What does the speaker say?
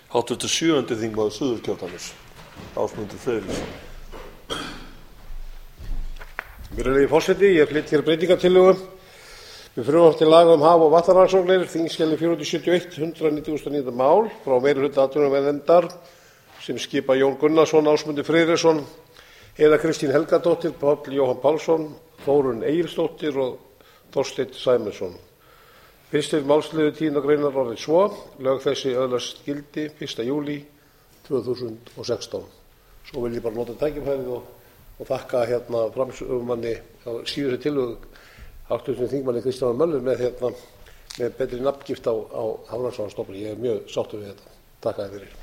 Háttvirtur 7. þingmaður Suðurkjördæmis, Ásmundur Friðriksson. Virðulegi forseti, ég flyt hér breytingartillögu við frumvarp til laga haf- og vatnarannsóknir, þingskjali 471, 199. mál, frá meirihluta atvinnuveganefndar sem skipa Jón Gunnarsson, Ásmundur Friðriksson, Heiða Kristín Helgadóttir, Páll Jóhann Pálsson, Þórunn Egilsdóttir og Þorsteinn Sæmundsson. Fyrsti málsliður 10. greinar orðið svo: lög þessi öðlast gildi 1. júlí 2016. Svo vil ég bara nota tækifærið og þakka framsögumanni á síðustu tillögu, hv. þingmanni Kristjáni Möller, með betri nafngift á Hafrannsóknastofnun. Ég er mjög sáttur við þetta. Takk fyrir.